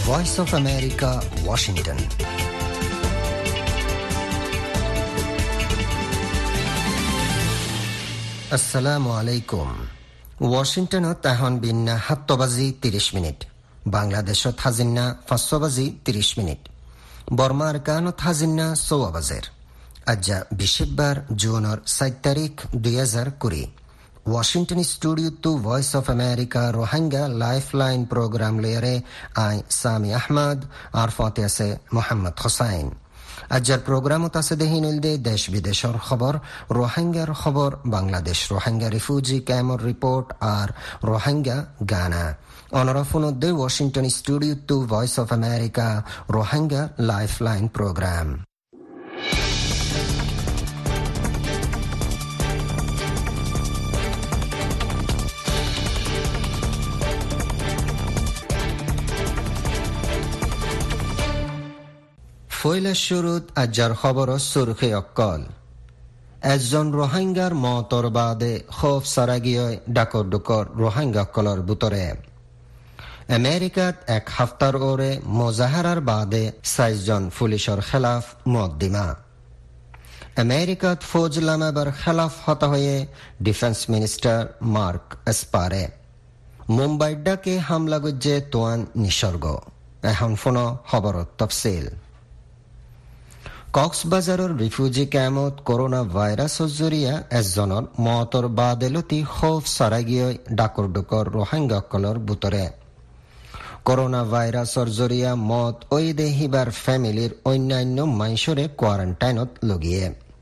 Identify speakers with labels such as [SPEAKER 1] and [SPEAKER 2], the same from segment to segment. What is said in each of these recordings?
[SPEAKER 1] Voice of America, Washington. আসসালামু আলাইকুম। ওয়াশিংটনত এখন বিন্না 7 বাজি 30 মিনিট, বাংলাদেশত হাজিন্না 5 বাজি 30 মিনিট, বর্মার কানত হাজিন্না 6 বাজের। আজ্জা বৃহস্পতিবার জুনের 7 তারিখ 2020। Washington studio to voice of America Rohingya lifeline program লেয়ারে আই সামি আহমদ আর ফতে আছে মোহাম্মদ হোসাইন। আজ্জার প্রোগ্রামত আছে দেহিনুল দে দেশ বিদেশের খবর, রোহিঙ্গার খবর, বাংলাদেশ রোহিঙ্গা রিফিউজি ক্যাম্পর রিপোর্ট আর রোহিঙ্গা গানা। অনরাফুনদ্দে Washington studio to voice of America Rohingya lifeline program. ফয়লা শুরুত আজ্জার খবর সুরখে অক্কল। একজন রোহিঙ্গার মতর বাদে খোফ সারাগিয় ডাকর ডুকর রোহিঙ্গা অক্কলর বুতরে। আমেরিকাত এক হাফতার ওরে মোজাহারার বাদে 6 জন পুলিশের খেলাফ মদ্দিমা। আমেরিকাত ফৌজ লামাবার খেলাফ হতা হয়ে ডিফেন্স মিনিস্টার মার্ক এসপারে। মুম্বাই ডাকে হামলা গুজ্জে তোয়ান নিসর্গ। এখন ফোন খবরত তফসিল। কক্সবাজারের রিফিউজি ক্যাম্পত করোনা ভাইরাসর জরিয়া একজনের মতর বাদেলতি খোফ সারাগিয় ডাকর ডুকর রোহিঙ্গা অক্কলর বুতরে। করোনা ভাইরাসর জরিয়া মত ওই দেহিবার ফ্যামিলির অন্যান্য মাইশরে কোয়ারেন্টাইনত লগিয়ে।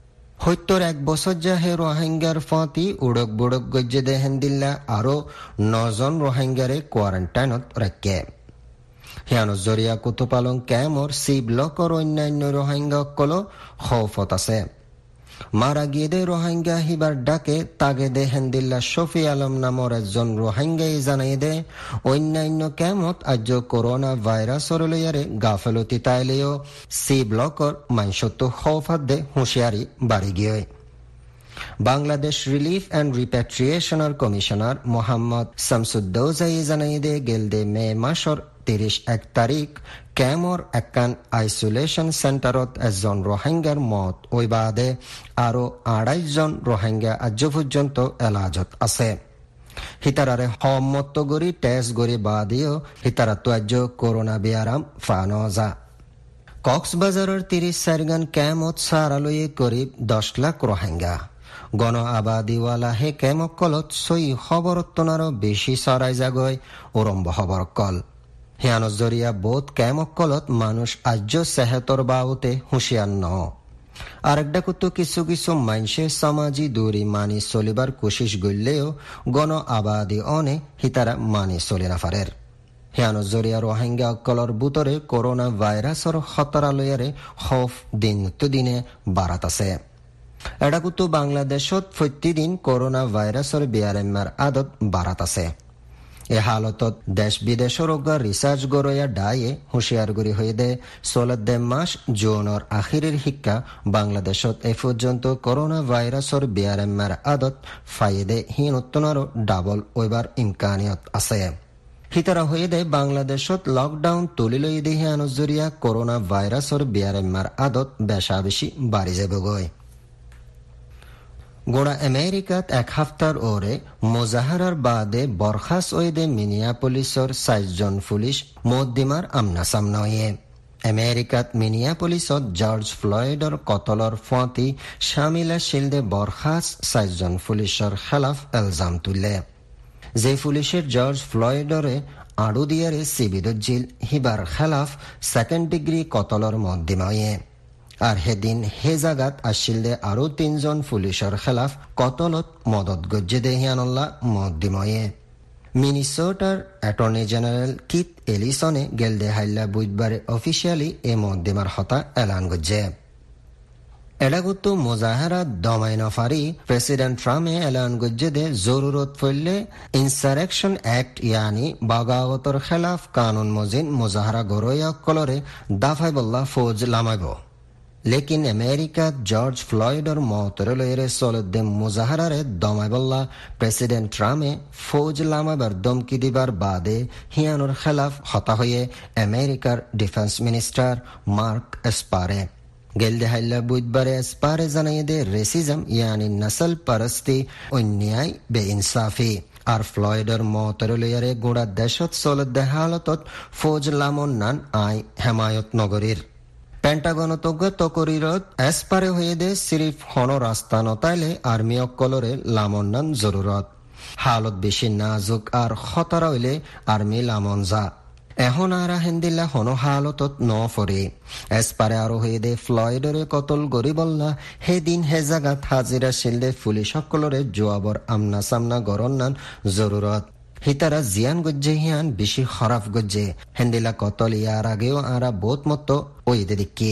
[SPEAKER 1] 71 বছর যাহে রোহিঙ্গার ফাঁতি উড়ক বুড়ক গজ্জে দেহেন দিল্লা আরো 9 জন রোহিঙ্গারে কোয়ারেন্টাইনত রাখে। হিয়ানো জরিয়া কুতুপালং ক্যামর সি ব্লকর অন্যান্য রোহিঙ্গা অক্কল খৌফত আছে। মারা গিয়ে দে রোহিঙ্গা হিবার ডাকে তাগে দে হেন্দিল্লা শফি আলম নামর একজন রোহিঙ্গাই জানাই দে অন্যান্য ক্যামত আজ করোনা ভাইরাসর লইয়ারে গাফেলতি তাইলেও সি ব্লকর মাইশত খৌফাত দে হুঁশিয়ারি বাড়ি গিয়ে। বাংলাদেশ রিলিফ অ্যান্ড রিপ্যাট্রিয়েশনের কমিশনার মোহাম্মদ শামসুদ্দৌজাই জানাই দে গেলদে মে মাসর 31 তারিখ ক্যামর একান আইসোলেশন সেন্টারত একজন রোহিঙ্গার মত ওই বাদে আরো 28 জন রোহিঙ্গা আজ পর্যন্ত এলাজত আছে। হিতারারে হম্মত গরি টেস্ট গরি বাদিও হিতারা তো আজ করোনা বিয়ারাম ফানজা। কক্সবাজারের 30 সারগান ক্যামত সারালয়ে করিব 10 লাখ রোহিঙ্গা। গণ আবাদিওয়ালা হে ক্যামকলত সই খবরত্তনারও বেশি সরাই জাগয় ওরম্ব খবরকল। হিয়ানো জরিয়া বোধ ক্যামকলত মানুষ আজ্য সেহতর বাউতে হুঁশিয়ার ন। আরেকটা কুতো কিছু কিছু মাইনসে সমাজি দূরি মানি চলিবার কোশিশ গড়লেও গণ আবাদি অনে হিতারা মানি চলি না পারের। হিয়ানো জরিয়া রোহিঙ্গা অক্কলর বুতরে করোনা ভাইরাসর খতরালয়ারে খৌফ দিন তো দিনে বাড়াত আছে। এটা কুতো বাংলাদেশত প্রতিদিন করোনা ভাইরাসর বিয়ারেমার আদত বাড়াত আছে। এ হালতত দেশ বিদেশর রিসার্চ গরয়া ডায়ে হুঁশিয়ার গুরি হয়ে দে 16 মাস জুনের আখিরের শিক্ষা বাংলাদেশত এ পর্যন্ত করোনা ভাইরাসর বিয়ারেমার আদত ফাইদে হীনত্তনারও ডাবল ওইবার ইমকানিয়ত আছে। হিতারা হয়ে দে বাংলাদেশত লকডাউন তুলি লই দেহি আনজরিয়া করোনা ভাইরাসর বিয়ারেমার আদত বেশা বেশি বাড়ি যাবে গয়। গোড়া আমেরিকাত এক হাফতার ওরে মোজাহারার বাদে বরখাস ওয়েদে মিনিয়াপলিসর 6 জন পুলিশ মদ্দিমার আমনা সামনা হয়ে। আমেরিকাত মিনিয়াপলিসত জর্জ ফ্লয়েডর কতলর ফাঁতি শামিলা শিলদে বরখাস 6 জন পুলিশের খেলাফ এলজাম তুলে। যে পুলিশের জর্জ ফ্লয়েডরে আড়ু দিয়ারে সিবিদজিল হিবার খেলাফ 2nd ডিগ্রি কতলর মদ্দিমা হয়ে। আর হেদিন হে জাগাত আসিল দে আরো 3 জন পুলিশের খেলাফ কতলত মদত গজ্জে দেহিয়ানল্লাহ মদ্দিময়ে। মিনিসোটার অ্যাটর্নি জেনারেল কিথ এলিসনে গেল দে হাইল্লা বুধবারে অফিসিয়ালি এ মদ্দিমার হতা এলান গজ্জে। এডাগুতো মোজাহারা দমাই নফারি প্রেসিডেন্ট ট্রাম্পে এলান গজ্জে দে জরুরত পড়লে ইনসারেকশন অ্যাক্ট ইয়ানি বাগাওয়াতর খেলাফ কানুন মজিন মোজাহারা গরয়া কলরে দাফাই বল্লা ফৌজ লামাইব। লেকিন আমেরিকা জর্জ ফ্লয়েডর মতরে লইরে চলদ্দে মুজাহারারে দমাই বললা প্রেসিডেন্ট ট্রাম্পে ফৌজ লামাবার দমকি দিবার বাদে হিয়ানোর খেলাফ হতা হয়ে আমেরিকার ডিফেন্স মিনিস্টার মার্ক এসপারে গেলদে হাইল্লা বুধবারে এসপারে জানাই দে রেসিজম ইয়ানি নসল পরস্তি অন্যায় বেইনসাফি আর ফ্লয়েডর মতরে লইয়ারে গোড়া দেশত চলদ্দে হালতত ফৌজ লামন্নান আই হেমায়ত নগরীর পেন্টাগন তকরিরত এসপারে হয়ে দে সিরিফ হন রাস্তা নতাইলে আর্মি অকলরে লামন্নান জরুরত হালত বেশি নাজুক আর খতরা হইলে আর্মি লামন যা এখন আরা হেন্দিল্লা হন হালতত ন ফরে এসপারে আরো হয়ে দে ফ্লয়েডরে কতল গরিবল্লা হে দিন হে জাগাত হাজিরা শিলদে পুলিশ সকলরে জোয়াবর আমনা সামনা গরন্নান জরুরত হিতারা জিয়ান গজ্জে হিয়ান বেশি খরাফ গজ্জে হেন্দিলা কতল ইয়ার আগেও আরা বোধ মতো ওইদে দিকে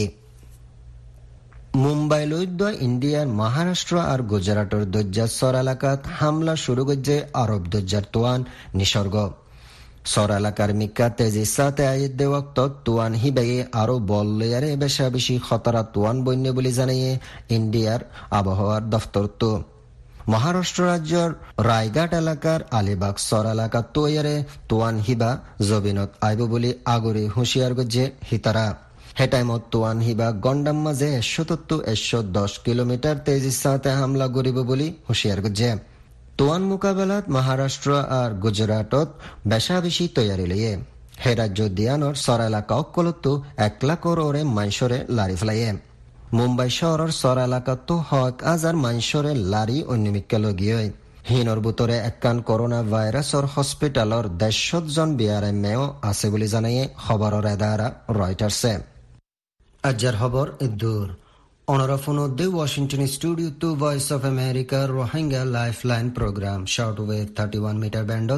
[SPEAKER 1] মুম্বাই লৈদ্য ইন্ডিয়ার মহারাষ্ট্র আর গুজরাটর দজ্জার সর এলাকাত হামলা শুরু গজ্জে আরব দজ্জার তোয়ান নিসর্গ সর এলাকার মিক্কা তেজি সাথে আইদ ওয়াক্ত তোয়ান হিবাইয়ে আরো বল লেয়ারে বেশা বেশি খতরা তোয়ান বন্য বলে জানিয়ে ইন্ডিয়ার আবহাওয়ার দফতর তো মহারাষ্ট্র রাজ্যর রায়ঘাট এলাকার আলিবাগ সর এলাকা তৈয়ারে তোয়ান হিবা জবিনত আইব বলে আগরে হুঁশিয়ার গজ্জে হিতারা হেটাইমত তোয়ান হিবা গন্ডাম মাঝে 170-110 কিলোমিটার তেজির সাথে হামলা করিব বলে হুঁশিয়ার গজ্জে তোয়ান মোকাবেলাত মহারাষ্ট্র আর গুজরাটত বেশা বেশি তৈয়ারি লইয়ে হে রাজ্য দিয়ানোর সর এলাকা অকলতো 1 লাখ ওরে মাইশরে লারি ফেলাইয়ে মুম্বাই শহরের সর এলাকাত 1,000 মাইশরে লারি অন্যমিক্কা লগিয়ে হিনর বুতরে একান করোনা ভাইরাসর হসপিটালর 150 জন বিআরএমও আছে বলে জানাইয়ে খবরের এদারা রয়টার্সে আজর খবর ইদুর অনরাফোন দে Washington studio to voice of America Rohingya lifeline program short wave 31 metre ব্যান্ডত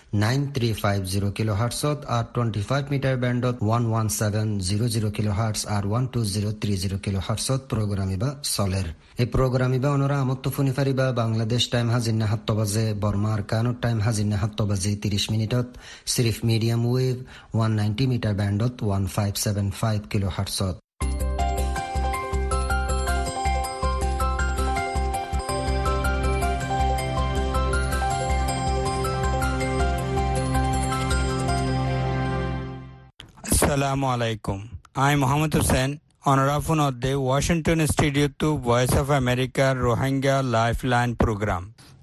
[SPEAKER 1] 9350 কিলোহার্টজত আর 25 মিটার ব্যান্ডত 11700 কিলোহার্টজ আর 12030 কিলোহার্টজত প্রোগ্রামিবা চলের এই প্রোগ্রামিবা অনরা আমত্ত ফোনি ফারিবা বাংলাদেশ টাইম হাজির 7 বাজে বর্মার কানুর টাইম হাজির 7 বাজে 30 মিনিটত সিরিফ মিডিয়াম ওয়েভ 190 মিটার ব্যান্ডত 1575 কিলোহার্টজত
[SPEAKER 2] Assalamu alaikum. I'm Mohammed Hussain, Honorable of the Washington Studio to Voice of America Rohingya Lifeline Program.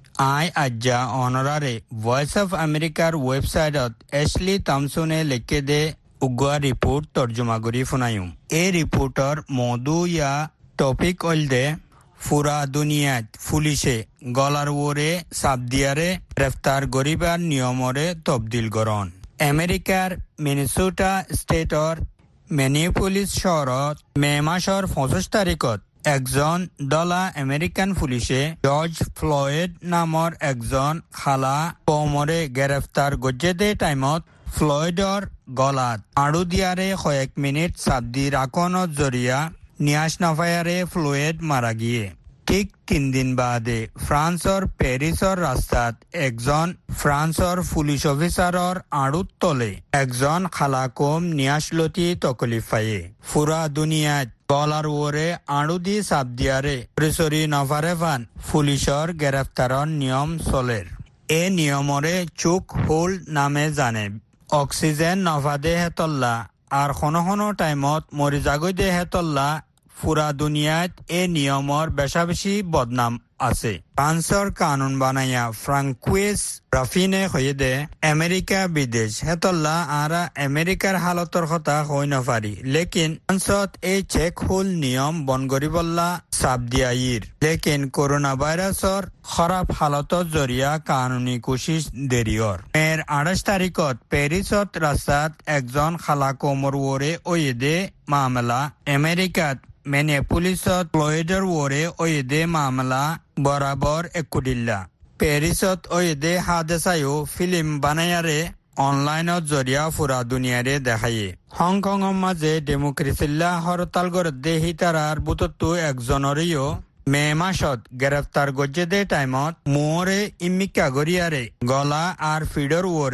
[SPEAKER 2] I ajja honorary Voice of America website at Ashley Thompson लिखे दे उगवा report तर्जुमा करी फुनायूं. ए reporter मौदू या topic ओल दे ফুরা দুনিয়াত পুলিশে গলার ওরে সাবদিয়ারে গ্রেফতার গরিবার নিয়মরে তবদিল করন আমেরিকার মিনেসোটা স্টেটৰ মিনিয়াপলিস শহৰত মে মাসৰ 25 তাৰিখত একজন দলা আমেরিকান পুলিশে জর্জ ফ্লয়েড নামৰ একজন খালা কমৰে গ্ৰেফতাৰ গজ্জে দে টাইমত ফ্লয়েডৰ গলাত আড়ু দিয়ারে কয়েক মিনিট সাবদি রাখনৰ জরিয়া নিয়াস নাফায়ারে ফ্লয়েড মারা গিয়ে ঠিক 3 দিন বাদে ফ্রান্সৰ প্যারিসৰ রাস্তাত একজন ফ্রান্সৰ পুলিশ অফিসাৰৰ আড়ুত তলে একজন খালাকম নিয়াসলতি তকলিফ পায়ে পুরা দুনিয়াত গলার ওরে আড়ু দি সাবদিয়ারে প্রেসরি নফারেফান পুলিশৰ গ্ৰেফতাৰৰ নিয়ম চলের এ নিয়মরে চোখ হোল নামে জানে অক্সিজেন নফাদে হেতল্লা আর কোনো টাইমত মরি জাগৈ দে হেতল্লা পুরা দুনিয়াত এ নিয়মৰ বেশা বেশি বদনাম আছে ফ্রান্সৰ কানুন বানাইয়া ফ্রাঙ্কুইস রাফিনে হয়ে দে আমেরিকা বিদেশ হেতল্লা আরা আমেরিকার হালতর কথা হই নপারি লেকিন ফ্রান্সত এই চেক হোল নিয়ম বন করিবল্লা সাবদিয়াইর লেকিন করোনা ভাইরাসৰ খরাব হালতর জরিয়া কানুনি কোশিশ দেরিয়র মের 28 তারিখত প্যারিসত রাস্তাত একজন খালা কোমর ওরে ওয়েদে মামলা আমেরিকাত মিনিয়াপলিসত ফ্লয়েডৰ ওরে ওয়েদে মামলা বরাবর একুডিল্লা প্যারিসত ওয়েদে হাদেসায়ও ফিল্ম বানায়ারে অনলাইনত জরিয়া ফুরা দুনিয়ারে দেখায়ে হংকংৰ মাঝে ডেমোক্রেসিল্লা হরতাল গড়ে হিতারার বুতত্তু একজনরিও মে মাসত গ্রেফতার গজ্জে দে টাইমত মোরে ইমিকা গরিয়ারে গলা আর ফিডর ওরে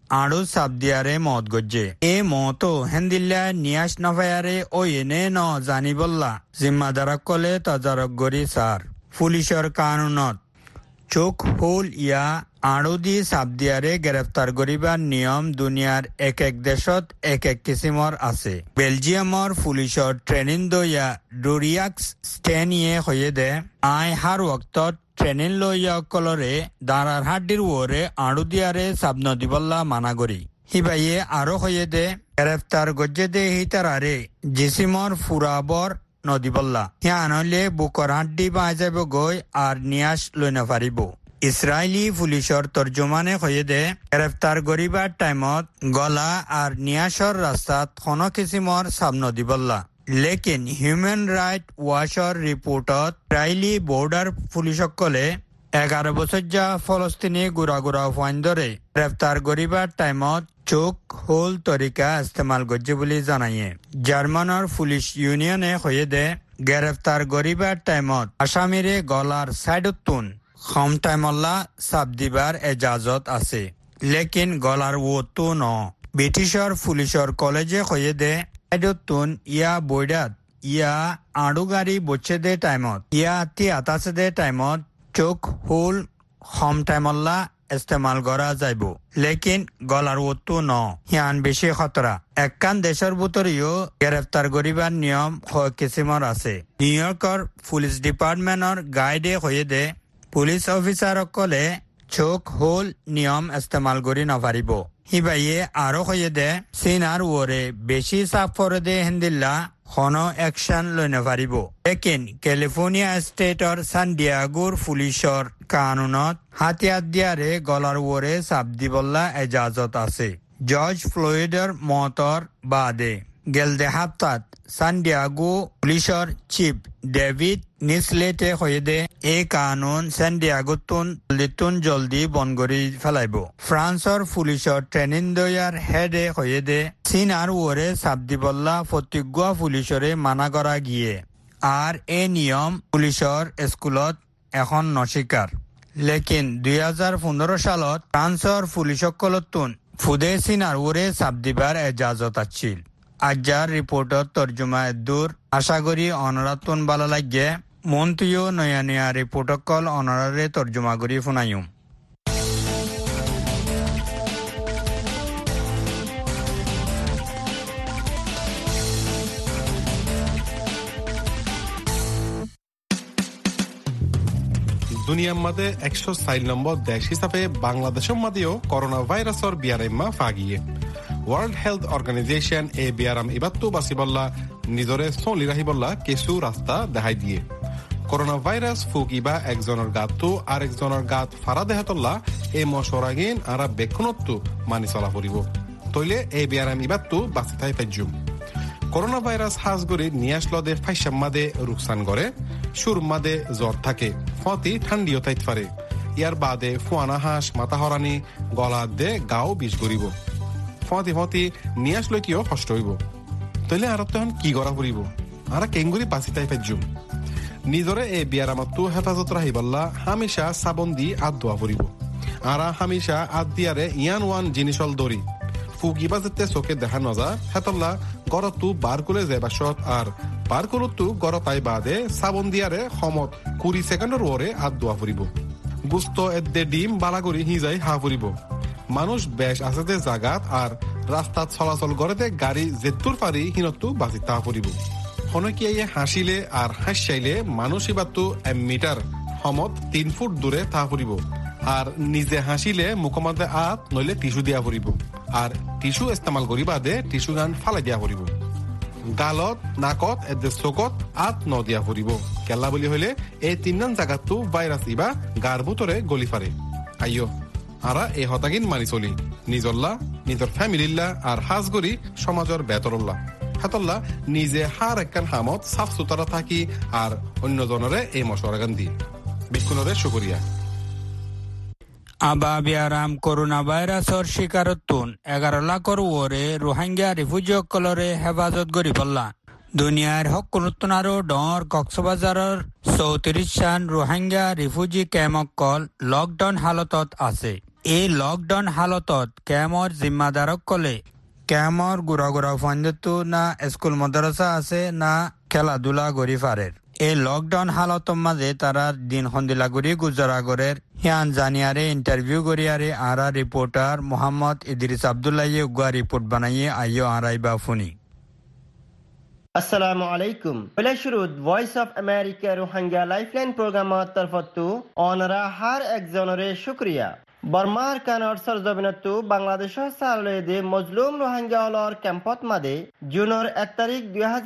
[SPEAKER 2] আড়ু সাবদিয়ারে মত গজ্জে এ মতো হেন্দিল্লা নিয়াস নফায়ারে ও এনে ন জানিবল্লা জিম্মাদারক কলে তদারক গরি সার পুলিশর কানুনত চোখ হোল ইয়া আড়ু দি সাবদিয়ারে গ্রেফতার করিবার নিয়ম দুনিয়ার এক এক দেশত এক এক কিসিমর আছে। বেলজিয়ামর পুলিশর ট্রেনিং দইয়া ডোরিয়াক্স স্টেনিয়ে হয়ে দে আই হার ওক্তত ট্রেনিং লইয়া কলরে দাঁড়ার হাড্ডির ওরে আড়ু দিয়ারে সাবন দিবল্লা মানা করি হিবাইয়ে আরো হয়ে দে গ্রেফতার গজ্জে দে হিতারারে জিসিমর ফুরাবর নদীবল্লা হিয়া আনলে বুকর হাড্ডি পাই যাব গই আর নিয়াস লই না পারিব। ইসরায়েলি পুলিশর তর্জমানে হয়ে দে গ্রেফতার করিবার টাইমত গলা আর নিয়াসর রাস্তাত কোনো কিসিমর সাবন দিবল্লা লেকিন হিউম্যান রাইট ওয়াচর রিপোর্টত ইসরায়েলি বর্ডার পুলিশসকলে 11 বছর যা ফলস্তিনি গুড়া গুড়া ফাইন্দরে গ্রেফতার করিবার টাইমত চোখ হোল তরিকা ইস্তেমাল করছে বলে জানাইয়ে। জার্মানৰ পুলিশ ইউনিয়নে হয়ে দে গ্রেফতার করিবার টাইমত আসামিরে গলার সাইডতুন কম টাইমল্লা চাপ দিবার এজাজত আছে লেকিন গলার ওতো ন। ব্রিটিশর পুলিশর কলেজে হয়ে দে সাইডতুন ইয়া বইডাত ইয়া আড়ু গাড়ি বচ্ছে দে টাইমত ইয়া তি আতাছে দে টাইমত চোখ হোল কম টাইমল্লা ইস্তেমাল করা যাইব লেকিন গলার ওতো ন হিয়ান বেশি খতরা। একখান দেশের ভিতরেও গ্রেফতার করিবার নিয়ম কিসিমর আছে। নিউ ইয়র্কর পুলিশ ডিপার্টমেন্টর গাইডে হয়ে দে পুলিশ অফিসারসকলে চোখ হোল নিয়ম ইস্তেমাল করি নপারিব হিবাইয়ে আরো হয়ে দে চীনার ওরে বেশি চাপ পরে দে হেন্দিল্লা কোনো একশন লৈ নপারিব লেকিন ক্যালিফোর্নিয়া স্টেটর সান ডিয়াগোর পুলিশর কানুনত হাতিয়ার দিয়ারে গলার ওরে চাপ দিবল্লা এজাজত আছে। জর্জ ফ্লয়েডর মতর বাদে গেলদে হাপ্তাত সান ডিয়াগো পুলিশর চিফ ডেভিড নিসলেটে হয়ে দে এই কানুন সান ডিয়াগোতুন জলদি বন করি ফেলাইব। ফ্রান্সর পুলিশর ট্রেনিং দয়ার হেডে হয়ে দে চীন আর ওরে চাপ দিবল্লা প্রতিজ্ঞা পুলিশরে মানা করা গিয়ে আর এই নিয়ম পুলিশর স্কুলত এখন নস্বীকার লেকিন 2015 সালত ফ্রান্সর পুলিশসকলতুন ফুদে চীন আর ওরে চাপ দিবার এজাজত আছিল। আজার রিপোর্টর তর্জমা দূর আশা করি অনরাতুন ভালো লাগে মন্ত্রীও নয়া নয়া রিপোর্টকল অনরারে তর্জমা করি শুনাইম।
[SPEAKER 3] দুনিয়ার মাঝে 104 নম্বর দেশ হিসাবে বাংলাদেশের মাঝেও করোনা ভাইরাসর বিয়ারাইমা ফাগিয়ে ওয়ার্ল্ড হেলথ অর্গানাইজেশন এ বিয়ারাম ইবাত্তু বাসিবল্লা নিজরে চলি রাহিবল্লা কিছু রাস্তা দেখাই দিয়ে। করোনা ভাইরাস ফুকিবা একজনের গাতটো আর একজনের গাত ফারা দেহাতল্লা এই মশরাগিন আর বেক্ষণত্ব মানি চলা পড়িব তইলে এই বিয়ারাম ইবাত্তু বাঁচি থাই পাইজুম। করোনা ভাইরাস হাজ করে নিয়ে আসলো দে ফাইসাম মাদে রুকসান করে সুর মাদে জ্বর থাকে ফতি ঠান্ডিও তাইত পারে ইয়ার বাদে ফুয়ানা হাঁস মাথা হরানি গলা দে গাও বিষ করিব ফতি ফতি নিয়ে আসলে কিও কষ্ট হইব তইলে আর তখন কি করা ফুরিব আর কেঙ্গুরি বাঁচি তাই পাইজুম। নিজরে এই বিয়ারামাত্তু হেফাজত রাহিবাল্লা হামেশা সাবন দি আত দোয়া ফুরিব আর হামেশা আত দিয়ারে ইয়ান ওয়ান জিনিসল দরি ফুগিবা যেতে চোখে দেখা নজা হেতল্লা গরতু বার করে যাবাসত আর বার করতু গরতাই বাদে সাবন দিয়ারে সমত 20 সেকেন্ডের ওরে আত দোয়া ফুরিব গুস্ত এদ্দে ডিম বালাগরি হিজাই হা ফুরিব। মানুষ বেশ আছে যে জাগাত আর রাস্তাত চলাচল গড়েতে গাড়ি জেতুর পারি হিনতু বাঁচি তা ফুরিব। হনকিয়াইয়ে হাসিলে আর হাসিলে মানুষ ইবাত্তু 1 মিটার সমত 3 ফুট দূরে তা ফুরিব আর নিজে হাসিলে মুখমাতে আত নইলে টিস্যু দিয়া ফুরিব আর টিস্যু ইস্তেমাল করি বাদে টিস্যু গান ফালাই দিয়া ফুরিব। গালত নাকত এদের চোখত আত ন দিয়া ফুরিব কেলা বলি হইলে এই 3 জায়গাতো ভাইরাস ইবা গার ভিতরে গলি ফারে। আইয়ো আরা এই হতাগিন মানি চলি নিজল্লা নিজের ফ্যামিলিল্লা আর হাজ করি সমাজের বেতরল্লা হাতল্লা নিজে হার একখান হামত সাফ সুতরা থাকি আর অন্য জনরে এই মশওয়ারাগান দি বিক্ষুনরে শুকরিয়া।
[SPEAKER 2] আবা বিয়ারাম করোনা ভাইরাসর শিকারতুন 11 লাখর ওরে রোহিঙ্গা রিফিউজিসকলরে হেফাজত করি পল্লা দুনিয়ার হকুনতুন আরো ডর কক্সবাজারের 34 শান রোহিঙ্গা রিফিউজি ক্যাম্পকল লকডাউন হালতত আছে। এই লকডাউন হালতত কেমৰ জিম্মাদাৰক কলে কেমৰ গুড়া ফান্দতো না স্কুল মাদ্রাসা আছে না খেলাধুলা গড়ি ফারের এই লকডাউন হালতর মাঝে তারা দিন সন্দিলা গড়ি গুজরা গড়ের হিয়ান জানিয়ারে ইন্টারভিউ গড়িয়ারে আরা রিপোর্টার মোহাম্মদ ইদ্রিস আব্দুল্লাহ উগা রিপোর্ট বানাইয়ে আইও আরাইবা ফুনি।
[SPEAKER 4] আসসালামু আলাইকুম। পহলে শুরুত Voice of America Rohingya lifeline প্রোগ্রামত তরফতো অনরা হার একজনরে শুক্রিয়া। বর্মার কানৰ সরজমিনতো বাংলাদেশৰ সালয়ে মজলুম রোহিঙ্গা হলৰ কেম্পত মাদে জুনৰ 1 তাৰিখ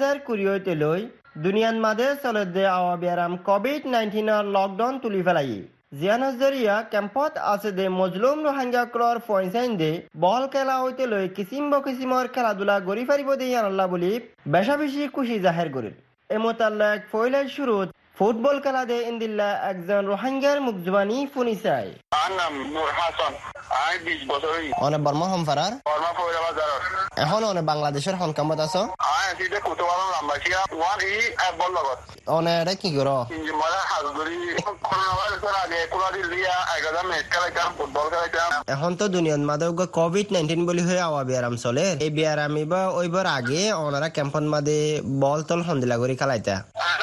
[SPEAKER 4] 2020 লৈ দুনিয়ান মাদে চলে আওয়াবিয়ারাম কোভিড-19 লকডাউন তুলি ফেলাই জিয়ানৰ জৰিয়া কেম্পত আছে দে মজলুম রোহিঙ্গা ক্লৰ ফইনসাইন দে বল খেলা হইতে লৈ কিছিমৰ খেলাধুলা গৰি ফাৰিব দিয়ে আল্লাহ বুলি বেশি খুশি জাহির করিল। এ মোতাল্লাক ফইলাই শুরুত ফুটবল খেলা দে ইন্দিল্লা একজন রোহিঙ্গার মুখজবানি ফুনি চাই।
[SPEAKER 5] নাম নূর হাসান, আই 20 বছরই
[SPEAKER 4] অনেক বর্মা হমফারার
[SPEAKER 5] বর্মা ফয়রা বাজার
[SPEAKER 4] এখন অনেক বাংলাদেশের হনকামত আছো
[SPEAKER 5] আই সিতে কুতবানো লাম্বাসিয়া ওয়ান ই বল লগত
[SPEAKER 4] অনেক কি করো
[SPEAKER 5] ইঞ্জি মারা হাজদুরি করোনা ভাইরাসের আগে কুলাদি লিয়া একদম ম্যাচ খেলাইতাম ফুটবল খেলাইতাম।
[SPEAKER 4] এখন তো দুনিয়ার মাদে কোভিড-19 বলি হয়ে আওয়া বিয়ারাম চলে এই বিয়ারামি বা ওইবার আগে ওনারা ক্যাম্পন মাদে বল তল হন্দিলা করে খেলাইতা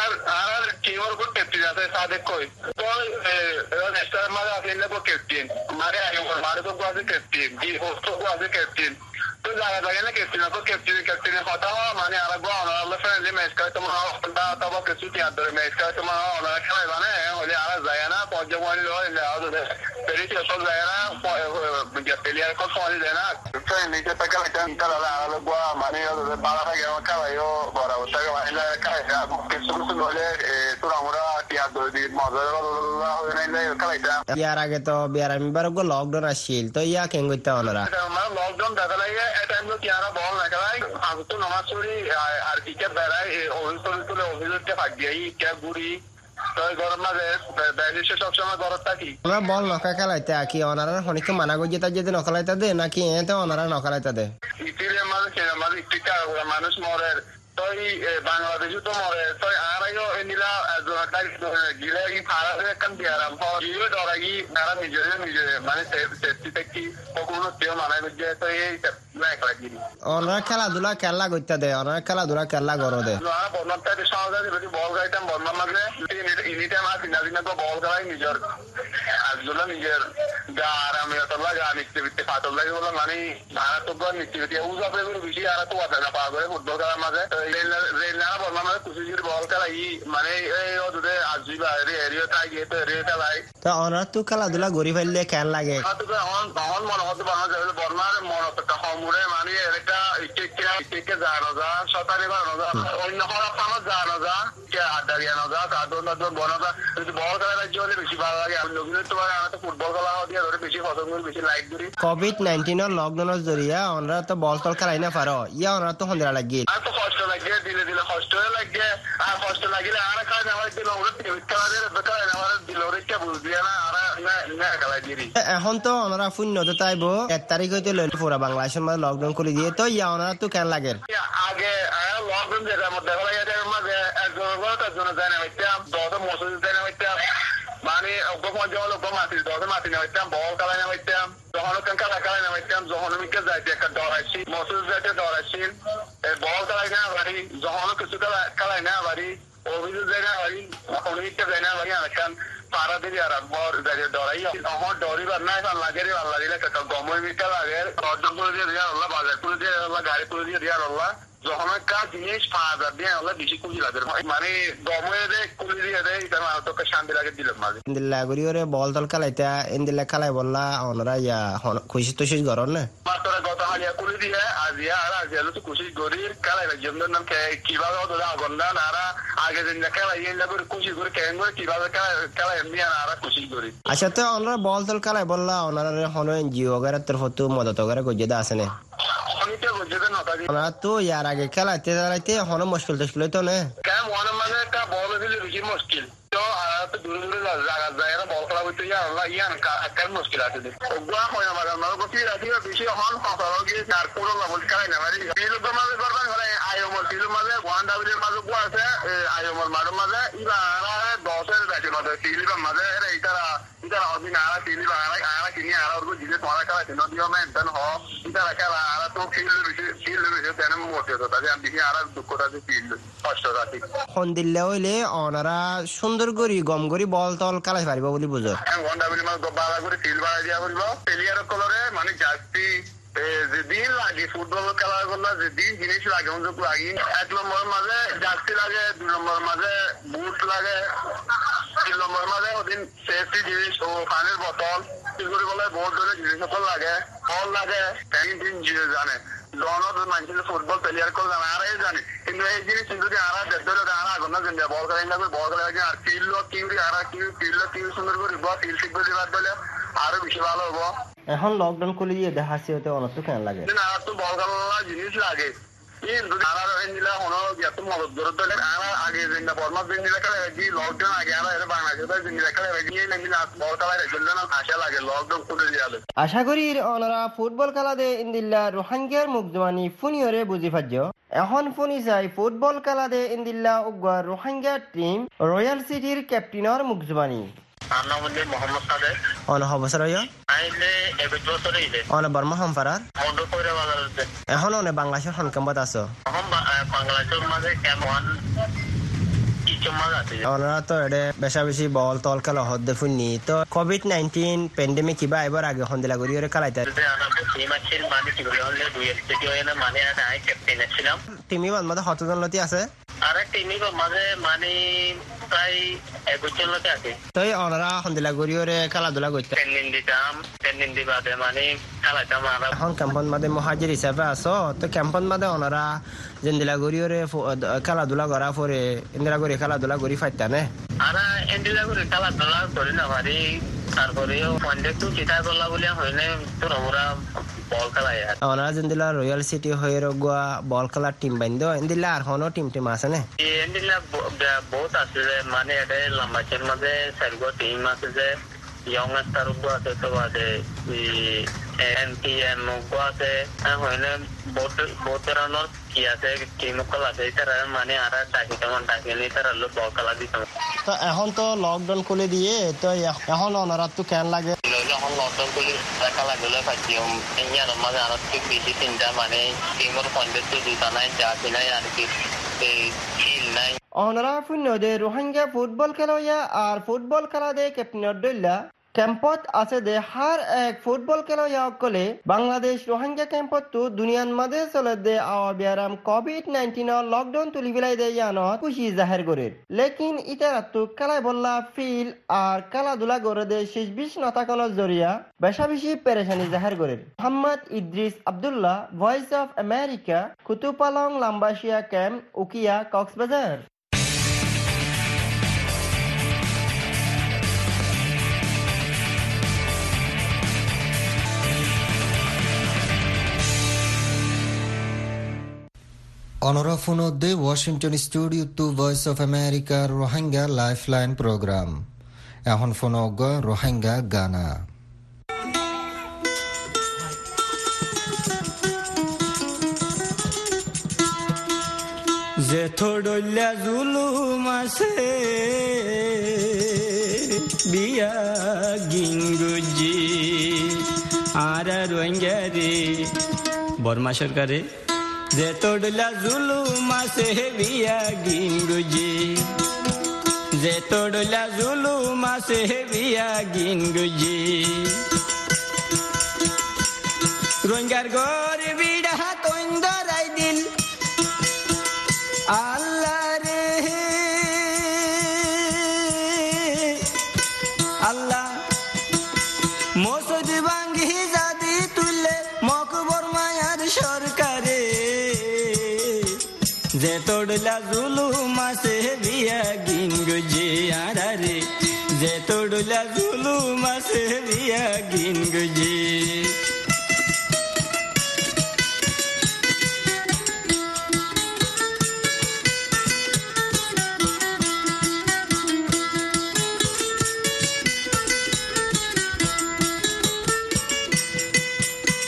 [SPEAKER 5] আর টিমের উপর ক্যাপ্টেন আছে সাদেক কই তো নেক্সট মারা আসলে কো ক্যাপ্টেন মারে আগে মারে তো আছে ক্যাপ্টেন জি হোস্ট তো আছে ক্যাপ্টেন তো জায়গা জায়গা না ক্যাপ্টেন কথা মানে আর গো আল্লাহ ফ্রেন্ডলি ম্যাচ খেলা তো মনে হয় তব কিছু কি আদরে ম্যাচ খেলা তো মনে হয় ওরা খেলা মানে ওই আর যায় না পর্যমনি লয় পেরিটি সব যায় না প্লেয়ার কো ফোন দেয় না ফ্রেন্ড নিচে টাকা লাগে তারা আর গো মানে বালা থাকে খেলায়ও বড় থাকে মানে খেলা কিছু হলে তোরা আমরা কি আদরে দি মজা হয়ে নাই খেলাইতা
[SPEAKER 4] ইয়ার আগে তো বিয়ারামি বার গো লকডাউন আসিল তো ইয়া কেন কইতা ওনারা
[SPEAKER 5] লকডাউন দেখা লাগে এটা কিয়ারা বল না খেলাই আজ তো নামাজ পড়ি আর কি বেড়ায় অভিযোগকে ভাগ দিই কে গুড়ি তো গরম মাঝে ব্যালিশে সবসময় গরম থাকি
[SPEAKER 4] আমরা বল নকা খেলাইতে কি ওনারা অনেকে মানা করছে তার যদি নখলাইতে দে নাকি এতে ওনারা নখলাইতে দে
[SPEAKER 5] ইতিরে মানে টিকা মানুষ মরে তো বাংলাদেশে তো মরে তো আর নিলা গিলে ভাড়া একখান দিয়ারাম গিয়ে ডরাগি তারা নিজে মানে সেফটি থেকে কখনো কেউ মানায় বুঝছে তো এই
[SPEAKER 4] ওনারা খেলাধুলা খেলা করতে দে ওনারা খেলাধুলা খেলা করো দে
[SPEAKER 5] বর্মাতে সহজে বল গাইতাম বর্মার মাঝে এনি টাইম আর দিনা বল খেলাই নিজের আজগুলো নিজের গা আরামে অতলা গা নিচে বিতে ফাটল লাগে বলে মানে ভাড়া তো নিচে বিতে উজাপে বেশি আর তো আদা না পাওয়া করে ফুটবল খেলার মাঝে রেলনা বর্মার মাঝে কুচির বল খেলাই মানে এই ওদের আজিবা এরিয়া তাই গিয়ে তো এরিয়া খেলাই
[SPEAKER 4] তো ওনারা তো খেলাধুলা গড়ি ফেললে কেন লাগে
[SPEAKER 5] তখন মনে হতো বাংলাদেশ বর্মার মনটা সমুরে মানে এটা ইকে জানো যা সতারি বানো যা অন্য আমার জানো যা কে আড্ডারিয়ানো যা তাদের বনো যা যদি বল খেলা রাজ্য হলে বেশি ভালো লাগে আমি নবীনের তোমার আমার তো ফুটবল খেলা দিয়ে ধরে বেশি পছন্দ করি বেশি লাইক করি
[SPEAKER 4] কোভিড-19 লকডাউনের জরিয়া ওনারা তো বল তল খেলাই না পারো ইয়া ওনারা তো হন্দিরা লাগিয়ে
[SPEAKER 5] আর তো কষ্ট লাগে দিলে কষ্ট লাগে আর কষ্ট লাগিলে আর কাজ আমার দিল ওরা খেলা দিয়ে আমার দিল ওরা কে বুঝবি না আর না খেলা দিই
[SPEAKER 4] এখন তো ওনারা শূন্যতে তাইব 1 তারিখ হইতে লইল পুরা বাংলাদেশের মধ্যে লকডাউন করে দিয়ে তো ইয়া ওনারা তো কেন লাগে
[SPEAKER 5] আগে লকডাউন যেটার মধ্যে দেখা লাগে মাঝে একজন তার জন্য যায় না হইতাম 10 মসজিদ যায় না হইতাম মানে মাটি না হইতাম বল খেলায় না হইতাম যখন খেলা না হইতাম যখন মিকে যাইতে একটা দৌড়াইছি মসজিদ যাইতে দৌড়াইছি বল খেলায় না বাড়ি যখন কিছু খেলায় না বাড়ি অভিযোগ যায় না বাড়ি অনেকটা যায় না বাড়ি অনেকখান পাড়া দিবি আর ডরাই আমার ডরিবার নাই লাগে রে আল্লাহ দিলে গমের মিটা লাগে অর্জন করে দিয়ে দিয়া আল্লাহ বাজার করে দিয়ে আল্লাহ গাড়ি করে দিয়ে দিয়া আল্লাহ যখন একটা জিনিস পাওয়া দিয়ে আল্লাহ বেশি খুশি লাগে মানে গমের কুলি দিয়ে দেয় এটা তোকে শান্তি লাগে দিলাম মাঝে
[SPEAKER 4] ইন্দিল্লা গড়ি ওরে বল তল খেলাইতা ইন্দিল্লা খেলাই বললা ওনারা ইয়া খুশি তুশি গরম না
[SPEAKER 5] মাত্রা গত হালিয়া কুলি দিয়ে আজিয়া আর আজিয়া তো খুশি গরির খেলাই জন্য নাম কিভাবে ওদের আগন্ডা নারা আগে দিন খেলাই ইয়ে করে খুশি করে কেন করে কিভাবে খেলাই এমনি আর খুশি করি
[SPEAKER 4] আচ্ছা তো ওনারা বল তল খেলাই বললা ওনারা হন এনজিও वगैरह তরফতো মদত वगैरह গজেদা আছে না ওনারা তো ইয়ার আগে খেলাইতে দাঁড়াইতে হন মুশকিল তো না
[SPEAKER 5] কেন মনে মানে একটা বল দিলে বেশি মুশকিল তো আর তো দূরে জায়গা বল খেলা করতে Allah yan akal mushkil ate ogwa hoya mara mara goti ati bishi hon hosaro gi nar puro la bol kala na mari ilu to maze gorban hore ayo mol tilu maze wanda bile maze gwa ase ayo mol maro maze iba ara 10 er bache maze tilu maze re itara odina ara tilu ara kini ara urgo jile tora kala tino dio men tan ho itara kala ara to tilu tenem mote to tade am bihi ara dukko tade tilu কষ্ট রাতি
[SPEAKER 4] phone দিলে হইলে ওনারা সুন্দর করে গম করে বল তল কালাই পারিব বলি বুঝো
[SPEAKER 5] ওয়ান্ডা বিলি মাছ বালা করে ফিল বাড়া দিয়া বলবো প্লেয়ার কলরে মানে জাস্তি যেদিন লাগে ফুটবল খেলা করলে যেদিন জিনিস লাগে অনুযোগ লাগে 1 নম্বর মাঝে জাস্তি লাগে 2 নম্বর মাঝে বুট লাগে 3 নম্বর মাঝে ওদিন সেফটি জিনিস ও পানির বোতল এগুলো বলে বহুত ধরে জিনিস লাগে বল লাগে তিন জিনিস জানে দোনো মানুষের ফুটবল প্লেয়ার করে আরাই জানে কিন্তু এই জিনিস যদি আরা ধরে আরা আগুন না জানে বল খেলা না বল খেলা আর ফিল্ড কিউরি আরা ফিল্ড কিউ সুন্দর করে ফিল্ড শিখবে দিবার দিলে আরো বেশি ভালো হবো
[SPEAKER 4] এখন লকডাউন খুলে দিয়ে দেখাচ্ছি হতে অনেক তো কেন লাগে
[SPEAKER 5] না তো বল খেলা জিনিস লাগে কিন্তু আরা এন্ডিলা হনো এত মদত ধরে আরা আগে জিন্দা বর্মা জিন্দা খেলা কি লকডাউন আগে আরা এর বাংলাদেশে জিন্দা খেলা গিয়ে নেমিলা বল খেলার জন্য না আশা লাগে লকডাউন খুলে দিয়ালে
[SPEAKER 4] আশা করি ওনারা ফুটবল খেলা দে ইন্দিল্লা রোহিঙ্গার মুকজমানি ফুনিয়রে বুঝি পাজ্য এখন ফুনি চাই ফুটবল খেলা দে ইন্দিল্লা উগা রোহিঙ্গা টিম রয়্যাল সিটির ক্যাপ্টেনর মুকজমানি
[SPEAKER 5] আমার নাম মোহাম্মদ সাদেক
[SPEAKER 4] অন হবসর
[SPEAKER 5] আইলে এবি বছরে ইলে
[SPEAKER 4] অন বর্মা হামফারার
[SPEAKER 5] মন্ড কইরা বাজারে
[SPEAKER 4] এখন অনে বাংলাদেশের হনকামত আছো
[SPEAKER 5] এখন বাংলাদেশের মাঝে কেমন
[SPEAKER 4] ওনারা তো এটা বেশা বেশি বল তল খেলা হদ্দে ফুননি তো কোভিড-19 প্যান্ডেমিক কিবা এবার আগে হন্দিলা করি ওরে খেলাইতে টিমি মাঝে কতজন লতি আছে
[SPEAKER 5] আরে টিমি মাঝে মানে প্রায় 21 জন লতি আছে
[SPEAKER 4] তো ওনারা হন্দিলা করি ওরে খেলাধুলা করতে
[SPEAKER 5] ট্রেনিং দিবাদে মানে খেলাইতাম
[SPEAKER 4] এখন ক্যাম্পন মাঝে মহাজির হিসাবে আছো তো ক্যাম্পন মাঝে ওনারা জেন্দিলা করি ওরে খেলাধুলা করা পরে ইন্দিরা করি খেলাধুলা করি ফাইতানে
[SPEAKER 5] আরে ইন্দিরা করি খেলাধুলা করি না পারি তারপরেও কন্টাক্ট চিন্তা করলা বলে হইলে তোর আমরা বল খেলাই
[SPEAKER 4] ওনারা জেন্দিলা রয়্যাল সিটি হয়ে রগুয়া বল খেলার টিম বাইন্দ ইন্দিলা আর হনো টিম আছে না
[SPEAKER 5] ইন্দিলা বহুত আছে মানে এটা লম্বাচের মাঝে সার্গো টিম আছে যে ইয়ং স্টার আছে তো আছে এনপিএম আছে হইলে বহুত ধরনের কি আছে টিম কল আছে তারা মানে আর ডাকিনি তারা বল খেলা দিতাম
[SPEAKER 4] তো এখন তো লকডাউন খুলে দিয়ে তো এখন ওনারা তো কেন লাগে
[SPEAKER 5] যখন লকডাউন খুলে খেলা গুলো পাচ্ছি ইয়ার মাঝে আরো বেশি চিন্তা মানে টিমের কন্টেক্ট দিতা নাই যা নাই আর কি ফিল নাই
[SPEAKER 4] ওনারা ফুন্নদে রোহিঙ্গা ফুটবল খেলোয়া আর ফুটবল খেলা দে ক্যাপ্টেন দইলা ক্যাম্পত আছে দে হার এক ফুটবল খেলোয়া কলে বাংলাদেশ রোহিঙ্গা ক্যাম্পত তো দুনিয়ার মাঝে চলে দে আওয়া বিয়ারাম কোভিড-19 লকডাউন তুলি বিলাই দে জানো খুশি জাহির করে লেকিন ইতারা তো খেলায় বললা ফিল আর খেলাধুলা করে দে শেষ 20 নতাকলের জরিয়া বেশা বেশি পেরেশানি জাহির করে Mohammad Idris Abdullah Voice of America Kutupalong Lambasia camp Ukhia Cox's Bazar
[SPEAKER 1] অনরা ফোনদে Washington studio to voice of America Rohingya lifeline programme এখন ফোন রোহিঙ্গা গানা
[SPEAKER 2] যে থোড়ল্লা জুলুম আছে বিয়া গিঙ্গুজি আর রোহিঙ্গা রে বর্মা সরকারে যে তোড়লা জুলুম আছে বিয়া গিঙ্গুজি যে তোড়লা জুলুম আছে বিয়া গিঙ্গুজি রোহিঙ্গার ঘর বিড়া তৈন্দরাই দিল আল্লাহ রে আল্লাহ মসজিদ ভাঙ্গি জাদি তুললে মকবর মায়ার সরকারে যে তোড়লা জুলুম আছে বিয়া গিঙ্গুজি আরে যে তোড়লা জুলুম আছে বিয়া গিঙ্গুজি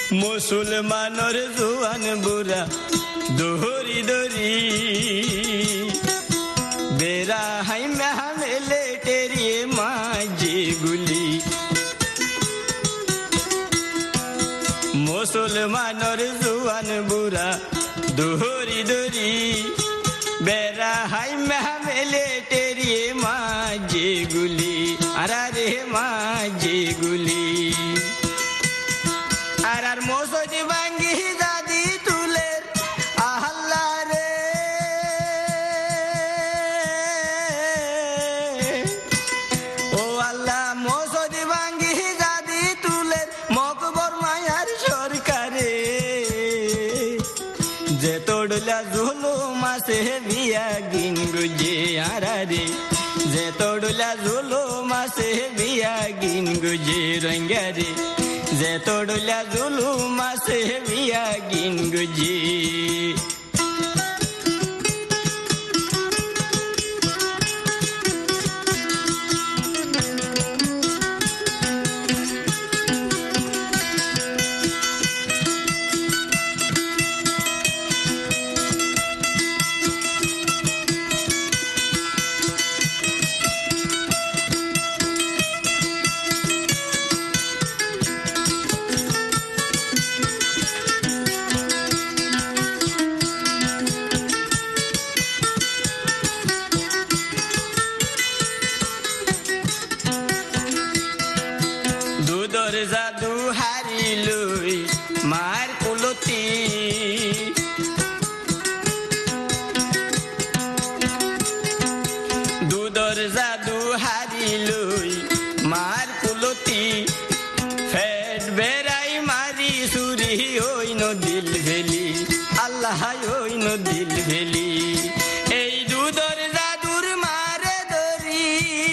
[SPEAKER 6] মুসলমানের জোয়ান বুড়া দোহরি দরি বেড়া হাইমা মেলে টেরিয়ে মাঝে গুলি মুসলমানের জোয়ান বুড়া দোহরি দরি বেড়া হাইমা মেলে টেরিয়ে মাঝে গুলি আরে মাঝে গুলি আর মসজিদ ভাঙ্গি দাদি তুলের আল্লাহ রে ও আল্লাহ মসজিদ ভাঙ্গি দাদি তুলের মকবর মায়ার সরকারে যে তোড়লা জুলুম আছে বিয়া গিন গুজে আরে যে তোড়লা জুলুম আছে বিয়া গিন গুজে রঙ্গারে যে তোড়লা জুলুম আছে বিয়া গিন গুজি জাদু হারিলই মার কুলতি দুধর জাদু হারিলই মার কুলতি ফেট বেড়াই মারি সুরি ওই নদিল ভেলি আল্লাহ ওই নদিল ভেলি এই দুধর জাদুর মারে দরি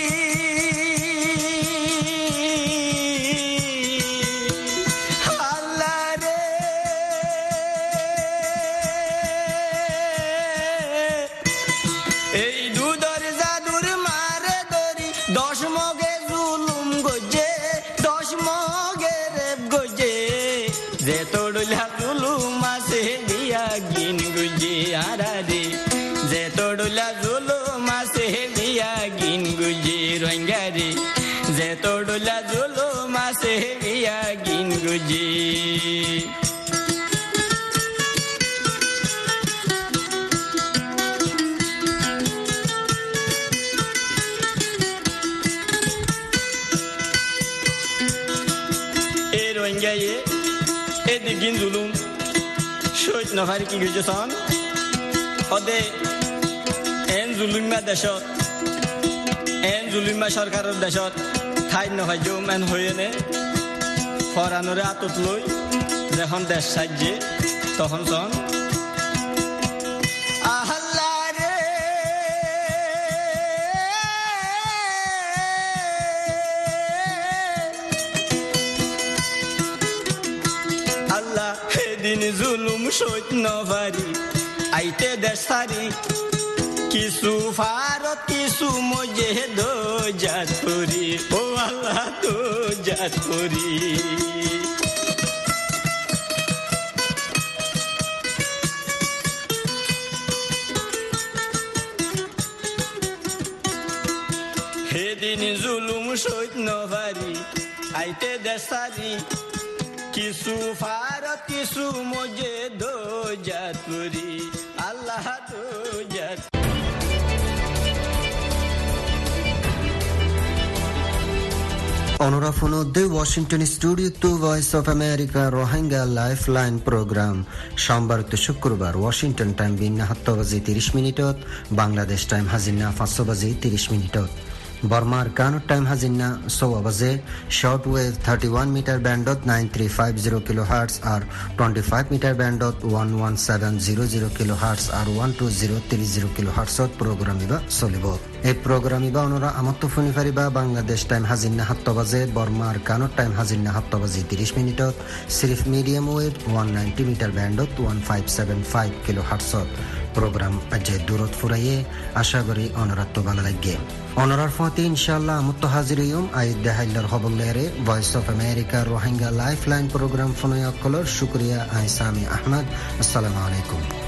[SPEAKER 6] যে তোড়লা জুলুম আছে বিয়া গিন গুজি আরে যে তোড়লা জুলুম আছে বিয়া গিন গুজি রঙ্গারে যে তোড়লা জুলুম আছে বিয়া গিন গুজি এ রঙ্গায়ে এদিকিন জুলুম সৈত নহার কি গুজেছন অদে এন জুলুমা দেশত এন জুলুমা সরকারের দেশত ঠাই নহয় জম এন হয়েনে ফরানরে আতত লই যখন দেশ সাহায্যে তখন সন দিন জুলুম সইত নভারি আইতে দেশারি কিছু ফারত কিছু মজে দো জাত করি ও আল্লাহ তো জাত করি হেদিন জুলুম সইত নভারি আইতে দেশারি কিছু ফারত কিছু মজে দো জাত করি আল্লাহ তো জাত
[SPEAKER 1] Honora Fono de Washington Studio to Voice of America Rohingya Lifeline Program সোমবার to শুক্রবার ওয়াশিংটন টাইম বিন্না 7:30 বাংলাদেশ টাইম হাজিনা 5:30 Burmar Kano time Hazinna Sowabaze shortwave 31 meter bandot 9350 kHz or 25 meter bandot 11700 kHz or 12030 kHz program iba solibo এই program iba onora amatto phone fariba Bangladesh time Hazinna 7 Burmar Kano time Hazinna 7:30 sirf medium wave 190 meter bandot 1575 kHz program aje durut furaye asha kori onoratto bala lagge onorar fati inshallah mutto haziriyum ayid dehailar hobollere Voice of America Rohingya Lifeline program fonoyak kolor shukriya ay Sami Ahmad assalamu alaikum